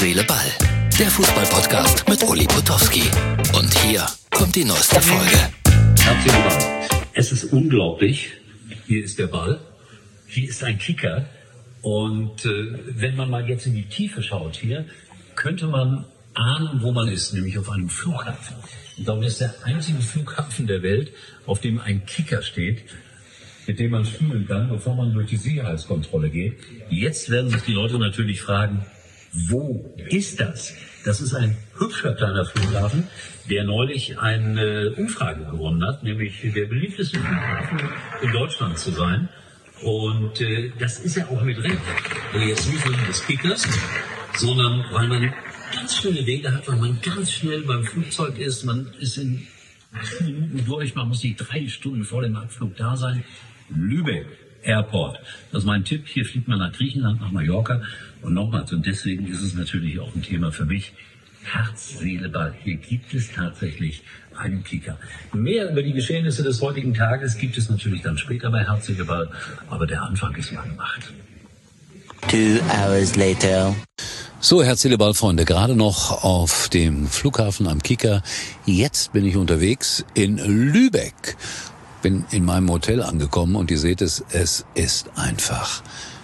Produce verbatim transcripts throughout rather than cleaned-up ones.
Seele, Ball. Der Fußball-Podcast mit Uli Potowski. Und hier kommt die neueste Folge. Herzlich willkommen. Es ist unglaublich. Hier ist der Ball. Hier ist ein Kicker. Und äh, wenn man mal jetzt in die Tiefe schaut hier, könnte man ahnen, wo man ist, nämlich auf einem Flughafen. Ich glaube, das ist der einzige Flughafen der Welt, auf dem ein Kicker steht, mit dem man spielen kann, bevor man durch die Sicherheitskontrolle geht. Jetzt werden sich die Leute natürlich fragen, wo ist das? Das ist ein hübscher kleiner Flughafen, der neulich eine Umfrage gewonnen hat, nämlich der beliebteste Flughafen in Deutschland zu sein. Und äh, das ist ja auch mit Recht. Also jetzt nicht wegen des Kickers, sondern weil man ganz schnelle Wege hat, weil man ganz schnell beim Flugzeug ist. Man ist in acht Minuten durch, man muss nicht drei Stunden vor dem Abflug da sein. Lübeck Airport. Das ist mein Tipp. Hier fliegt man nach Griechenland, nach Mallorca. Und nochmals, und deswegen ist es natürlich auch ein Thema für mich. Herz, Seele, Ball. Hier gibt es tatsächlich einen Kicker. Mehr über die Geschehnisse des heutigen Tages gibt es natürlich dann später bei Herz, Seele, Ball. Aber der Anfang ist mal gemacht. Two hours later. So, Herz, Seele, Ball, Freunde, gerade noch auf dem Flughafen am Kicker. Jetzt bin ich unterwegs in Lübeck. Bin in meinem Hotel angekommen und ihr seht es, es ist einfach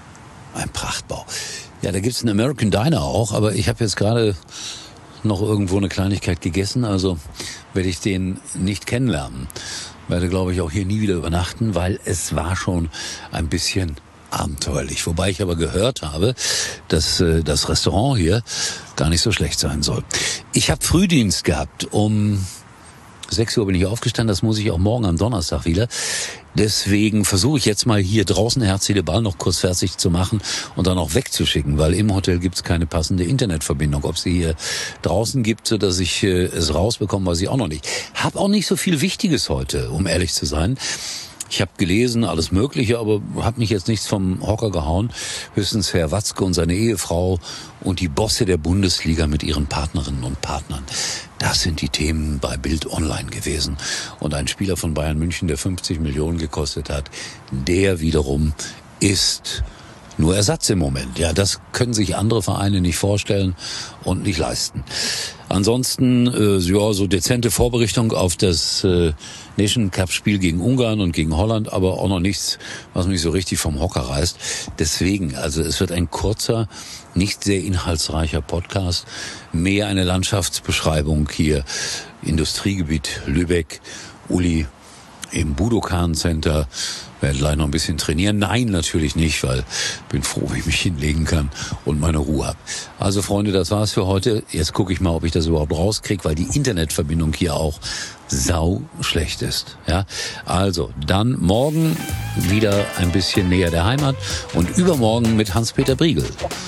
ein Prachtbau. Ja, da gibt's einen American Diner auch, aber ich habe jetzt gerade noch irgendwo eine Kleinigkeit gegessen, also werde ich den nicht kennenlernen. Werde, glaube ich, auch hier nie wieder übernachten, weil es war schon ein bisschen abenteuerlich. Wobei ich aber gehört habe, dass äh, das Restaurant hier gar nicht so schlecht sein soll. Ich habe Frühdienst gehabt. Um sechs Uhr bin ich aufgestanden, das muss ich auch morgen am Donnerstag wieder. Deswegen versuche ich jetzt mal hier draußen Herz, Seele, Ball noch kurz fertig zu machen und dann auch wegzuschicken, weil im Hotel gibt's keine passende Internetverbindung. Ob sie hier draußen gibt, so dass ich äh, es rausbekomme, weiß ich auch noch nicht. Hab auch nicht so viel Wichtiges heute, um ehrlich zu sein. Ich habe gelesen, alles Mögliche, aber habe mich jetzt nichts vom Hocker gehauen. Höchstens Herr Watzke und seine Ehefrau und die Bosse der Bundesliga mit ihren Partnerinnen und Partnern. Das sind die Themen bei Bild Online gewesen. Und ein Spieler von Bayern München, der fünfzig Millionen gekostet hat, der wiederum ist nur Ersatz im Moment. Ja, das können sich andere Vereine nicht vorstellen und nicht leisten. Ansonsten, äh, ja, so dezente Vorberichtung auf das äh, Nation Cup Spiel gegen Ungarn und gegen Holland, aber auch noch nichts, was mich so richtig vom Hocker reißt. Deswegen, also es wird ein kurzer, nicht sehr inhaltsreicher Podcast, mehr eine Landschaftsbeschreibung hier. Industriegebiet Lübeck, Uli im Budokan Center, werde gleich noch ein bisschen trainieren. Nein, natürlich nicht, weil bin froh, wenn ich mich hinlegen kann und meine Ruhe habe. Also Freunde, das war's für heute. Jetzt gucke ich mal, ob ich das überhaupt rauskriege, weil die Internetverbindung hier auch sau schlecht ist. Ja, also dann morgen wieder ein bisschen näher der Heimat und übermorgen mit Hans-Peter Briegel.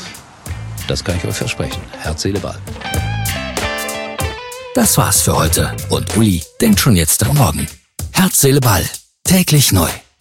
Das kann ich euch versprechen. Herz, Seele, Ball. Das war's für heute. Und Uli denkt schon jetzt am Morgen. Herz, Seele, Ball. Täglich neu.